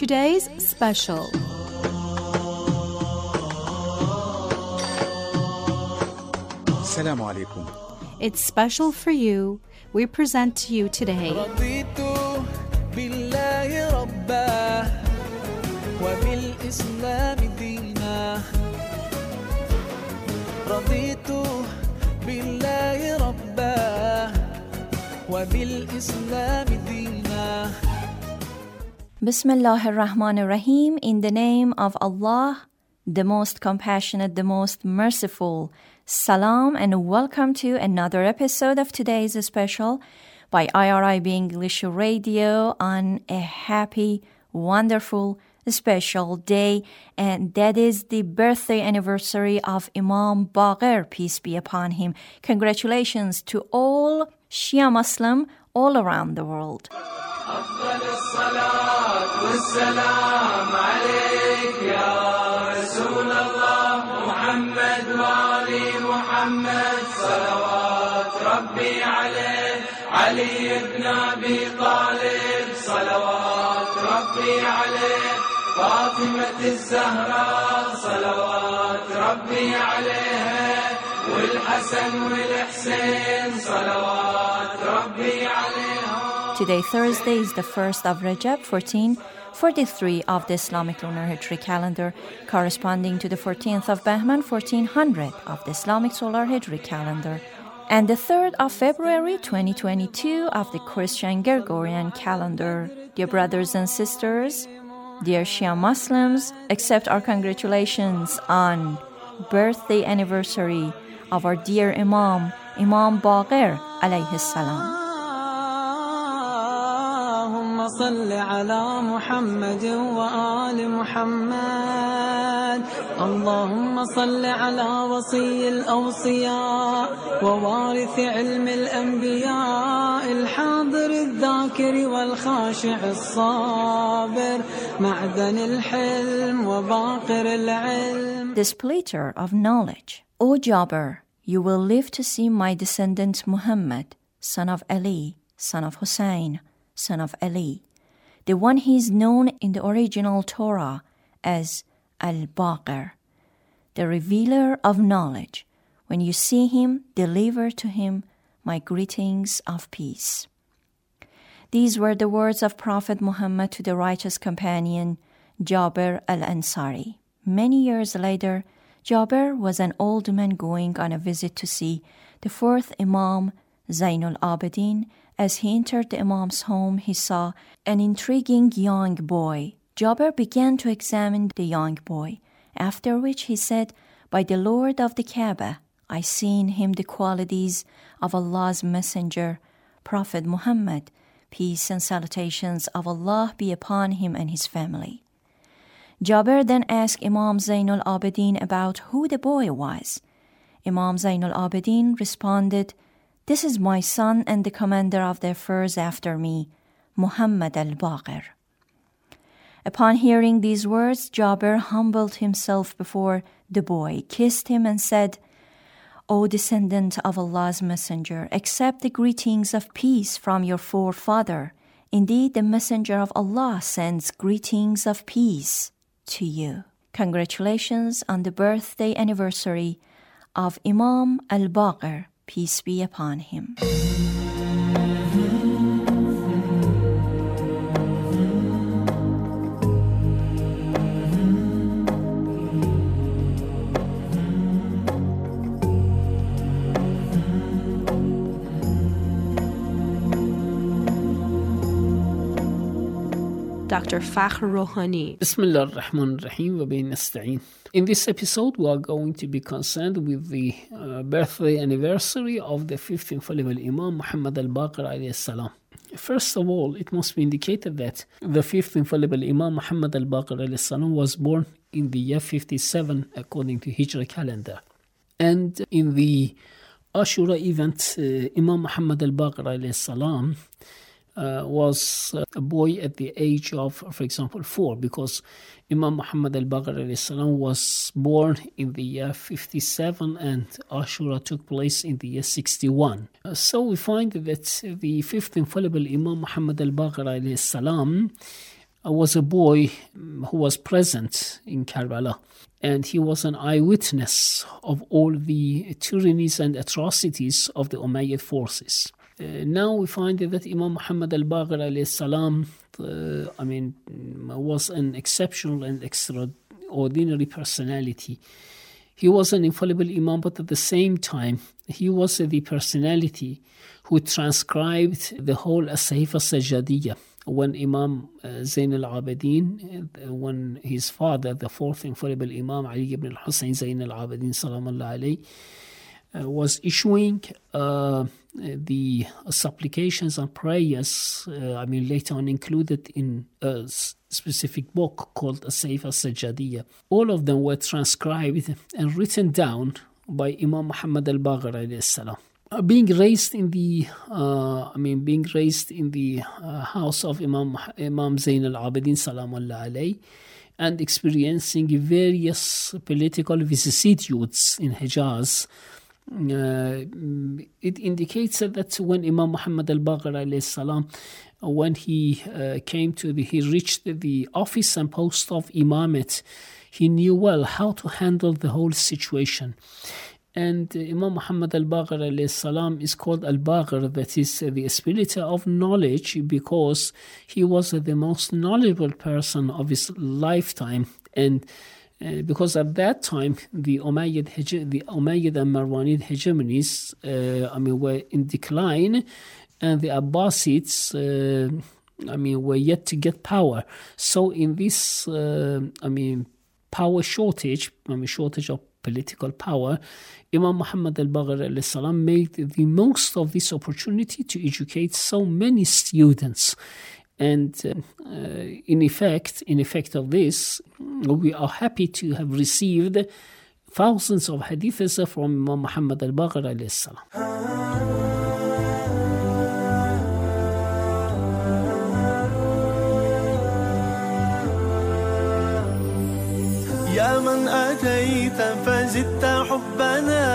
today's special. Assalamu alaikum. It's special for you. We present to you today رضيت بالله ربا وبالإسلام دينا رضيت بالله ربا وبالإسلام دينا Bismillah ar-Rahman ar-Rahim. In the name of Allah, the most compassionate, the most merciful. Salam and welcome to another episode of today's special by IRIB English Radio on a happy, wonderful, special day. And that is the birthday anniversary of Imam Baqir, peace be upon him. Congratulations to all Shia Muslim all around the world. أفضل الصلاة والسلام عليك يا رسول الله محمد وآل محمد صلوات ربي عليه علي بن أبي طالب صلوات ربي عليه فاطمة الزهراء صلوات ربي عليها والحسن والحسين صلوات ربي عليهم. Today, Thursday, is the 1st of Rajab, 1443 of the Islamic lunar Hijri calendar, corresponding to the 14th of Bahman, 1400 of the Islamic solar Hijri calendar, and the 3rd of February, 2022 of the Christian Gregorian calendar. Dear brothers and sisters, dear Shia Muslims, accept our congratulations on birthday anniversary of our dear Imam Baqir alayhi salam. صل على محمد وآل محمد اللهم صل على وصي الأوصياء ووارث علم الأنبياء الحاضر الذاكر والخاشع الصابر معدن الحلم وباقر العلم. Displeaser of knowledge. O Jabir, you will live to see my descendant Muhammad, son of Ali, son of Hussein, son of Ali, the one he is known in the original Torah as Al-Baqir, the revealer of knowledge. When you see him, deliver to him my greetings of peace. These were the words of Prophet Muhammad to the righteous companion Jabir al-Ansari. Many years later, Jabir was an old man going on a visit to see the fourth Imam, Zainul Abidin. As he entered the Imam's home, he saw an intriguing young boy. Jabir began to examine the young boy, after which he said, "By the Lord of the Kaaba, I see in him the qualities of Allah's messenger, Prophet Muhammad, peace and salutations of Allah be upon him and his family." Jabir then asked Imam Zainul Abidin about who the boy was. Imam Zainul Abidin responded, "This is my son and the commander of the affairs after me, Muhammad al-Baqir." Upon hearing these words, Jabir humbled himself before the boy, kissed him and said, "O descendant of Allah's messenger, accept the greetings of peace from your forefather. Indeed, the messenger of Allah sends greetings of peace to you." Congratulations on the birthday anniversary of Imam al-Baqir, peace be upon him. Dr. Fakhr Rouhani. Bismillah ar-Rahman ar-Rahim wa bihi nasta'in. In this episode, we are going to be concerned with the birthday anniversary of the 5th infallible Imam, Muhammad al-Baqir alayhi salam. First of all, it must be indicated that the 5th infallible Imam, Muhammad al-Baqir alayhi salam, was born in the year 57 according to Hijra calendar. And in the Ashura event, Imam Muhammad al-Baqir alayhi salam was a boy at the age of, for example, 4, because Imam Muhammad al-Baqir alayhi salam was born in the year 57 and Ashura took place in the year 61. So we find that the 5th infallible Imam Muhammad al-Baqir alayhi salam was a boy who was present in Karbala, and he was an eyewitness of all the tyrannies and atrocities of the Umayyad forces. Now we find that Imam Muhammad al-Baqir alayhi salam, was an exceptional and extraordinary personality. He was an infallible Imam, but at the same time, he was the personality who transcribed the whole As-Sahifa Sajjadiyya. When Imam Zain al-Abidin, when his father, the fourth infallible Imam Ali ibn al-Husayn Zain al-Abidin salamullah alayhi, was issuing the supplications and prayers, later on included in a specific book called As-Sahifa Sajjadiyya. All of them were transcribed and written down by Imam Muhammad al-Baqir alayhi salam. Being raised in the house of Imam Zain al-Abidin salamullah alayhi, and experiencing various political vicissitudes in Hijaz, it indicates that when Imam Muhammad al-Baqir alayhi salam, when he reached the office and post of imamate, he knew well how to handle the whole situation. And Imam Muhammad al-Baqir alayhi salam is called al-Baqir, that is the spirit of knowledge, because he was the most knowledgeable person of his lifetime. And because at that time the Umayyad and Marwanid hegemonies were in decline, and the Abbasids were yet to get power. So in this power shortage of political power, Imam Muhammad al-Baqir alayhi salam made the most of this opportunity to educate so many students. And in effect of this, we are happy to have received thousands of hadiths from Imam Muhammad al-Baqir alayhi salam. يا من أتيت فزدت حبنا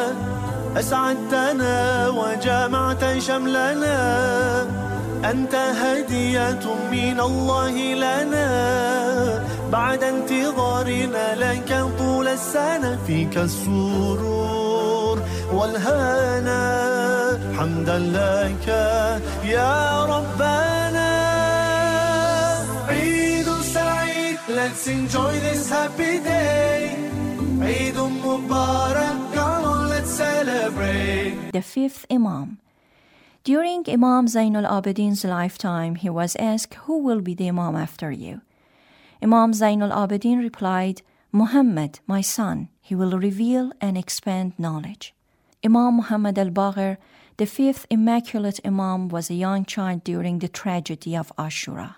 أسعدتنا وجمعت شملنا أنت هدية من الله لنا بعد انتظارنا لك طول السنة فيك السرور والهنا حمدا لك يا ربنا عيد سعيد let's enjoy this happy day عيد مبارك come on let's celebrate. The fifth Imam. During Imam Zain al-Abidin's lifetime, he was asked, who will be the Imam after you? Imam Zain al-Abidin replied, Muhammad, my son, he will reveal and expand knowledge. Imam Muhammad al-Baqir, the fifth immaculate Imam, was a young child during the tragedy of Ashura.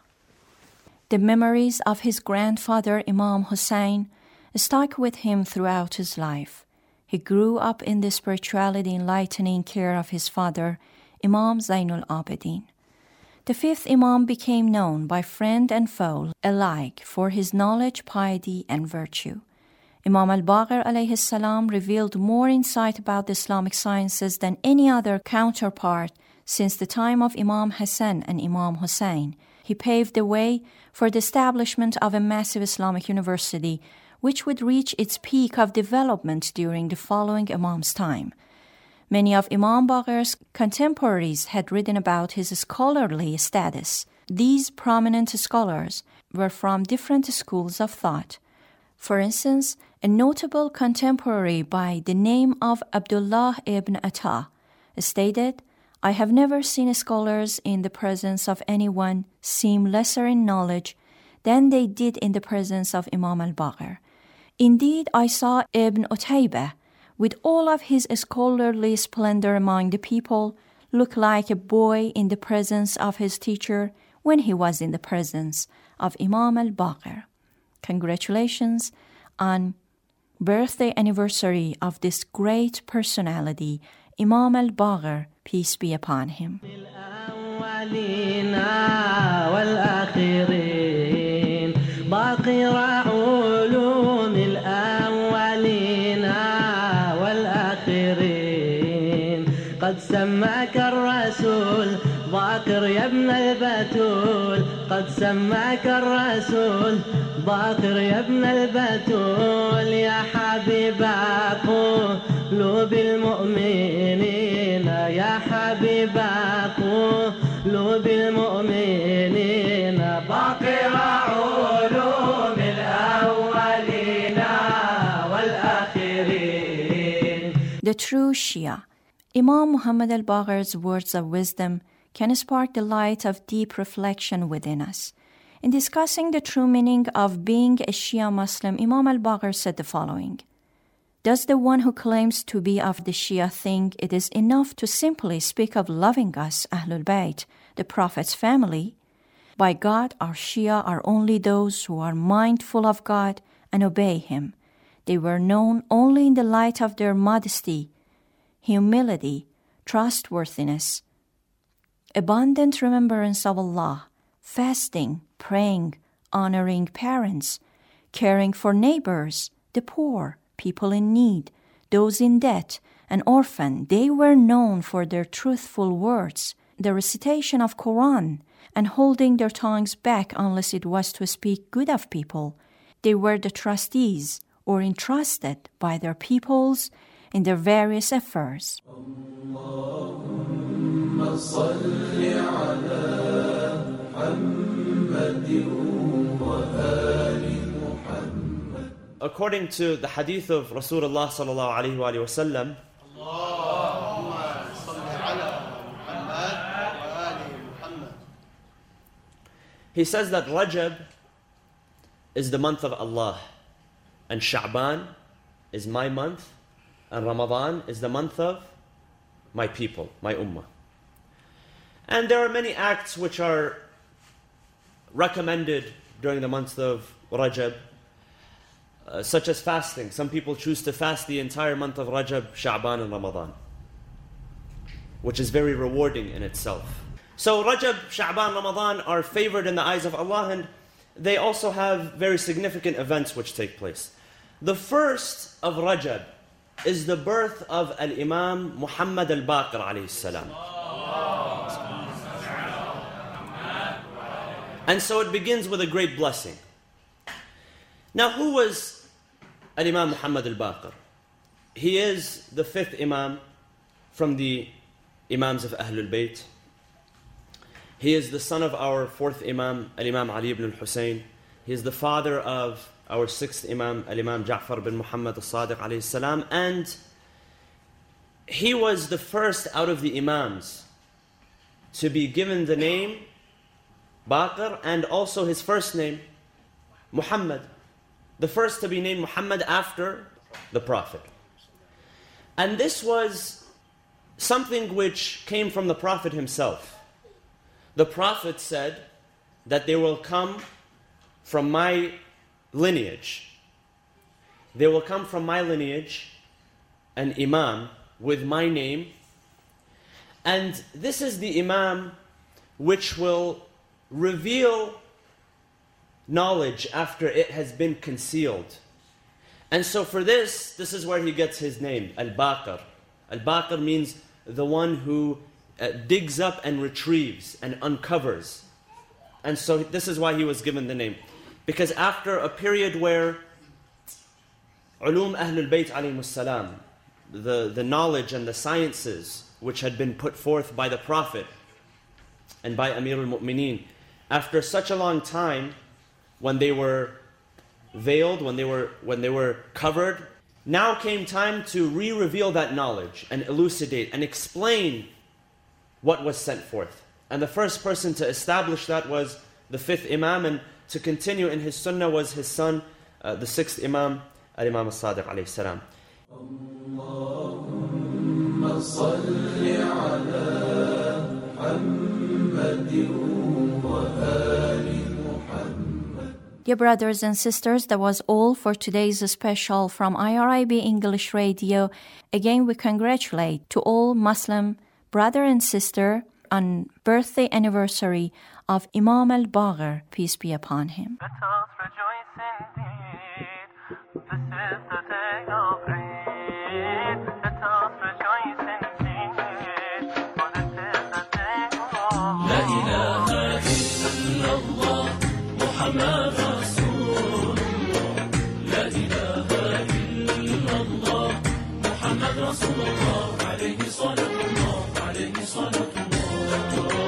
The memories of his grandfather, Imam Hussein, stuck with him throughout his life. He grew up in the spirituality enlightening care of his father, Imam Zain al-Abidin. The fifth Imam became known by friend and foe alike for his knowledge, piety, and virtue. Imam al-Baqir alayhi salam revealed more insight about the Islamic sciences than any other counterpart since the time of Imam Hassan and Imam Hussein. He paved the way for the establishment of a massive Islamic university, which would reach its peak of development during the following Imam's time. Many of Imam Baqir's contemporaries had written about his scholarly status. These prominent scholars were from different schools of thought. For instance, a notable contemporary by the name of Abdullah ibn Atta stated, I have never seen scholars in the presence of anyone seem lesser in knowledge than they did in the presence of Imam al-Baqir. Indeed, I saw Ibn Utaybah, with all of his scholarly splendor among the people, look like a boy in the presence of his teacher when he was in the presence of Imam al-Baqir. Congratulations on birthday anniversary of this great personality, Imam al-Baqir, peace be upon him. قد سماك الرسول باقر يا ابن البتول قد سماك الرسول باقر يا ابن البتول يا حبيب قلوب المؤمنين يا حبيب قلوب المؤمنين باقر علوم الأولين والآخرين. The true Shia. Imam Muhammad al-Baqir's words of wisdom can spark the light of deep reflection within us. In discussing the true meaning of being a Shia Muslim, Imam al-Baqir said the following: Does the one who claims to be of the Shia think it is enough to simply speak of loving us, Ahlul Bayt, the Prophet's family? By God, our Shia are only those who are mindful of God and obey Him. They were known only in the light of their modesty, humility, trustworthiness, abundant remembrance of Allah, fasting, praying, honoring parents, caring for neighbors, the poor, people in need, those in debt, and orphan. They were known for their truthful words, the recitation of Quran, and holding their tongues back unless it was to speak good of people. They were the trustees or entrusted by their peoples in their various affairs. According to the hadith of Rasulullah sallallahu alaihi wasallam, he says that Rajab is the month of Allah, and Sha'ban is my month, and Ramadan is the month of my people, my ummah. And there are many acts which are recommended during the month of Rajab, such as fasting. Some people choose to fast the entire month of Rajab, Sha'ban and Ramadan, which is very rewarding in itself. So Rajab, Sha'ban, Ramadan are favored in the eyes of Allah, and they also have very significant events which take place. The first of Rajab is the birth of Al-Imam Muhammad al-Baqir alayhi salam. And so it begins with a great blessing. Now, who was Al-Imam Muhammad al-Baqir? He is the fifth Imam from the Imams of Ahlul Bayt. He is the son of our fourth Imam, Al-Imam Ali ibn al-Husayn. He is the father of our sixth Imam, Al-Imam Ja'far bin Muhammad al-Sadiq alayhi salam. And he was the first out of the Imams to be given the name Baqir, and also his first name, Muhammad. The first to be named Muhammad after the Prophet. And this was something which came from the Prophet himself. The Prophet said that they will come from my lineage. They will come from my lineage an Imam with my name. And this is the Imam which will reveal knowledge after it has been concealed. And so for this is where he gets his name, Al-Baqir. Al-Baqir means the one who digs up and retrieves and uncovers. And so this is why he was given the name. Because after a period where Ulum Ahlul Bayt alayhimus salam, the knowledge and the sciences which had been put forth by the Prophet and by Amir al-Mu'mineen, after such a long time, when they were veiled, when they were covered, now came time to re-reveal that knowledge and elucidate and explain what was sent forth. And the first person to establish that was the fifth Imam, and to continue in his sunnah was his son, the sixth Imam, Al-Imam al-Sadiq alayhi salam. Allahumma salli ala Muhammadin wa ali Muhammad. Dear brothers and sisters, that was all for today's special from IRIB English Radio. Again, we congratulate to all Muslim brother and sister on birthday anniversary of Imam al-Baqir, peace be upon him. Let us rejoice indeed. This is the day of Eid. Let us rejoice indeed. For this is the day of La ilaha illallah. محمد رسول الله عليه صلاة الله عليه صلاة الله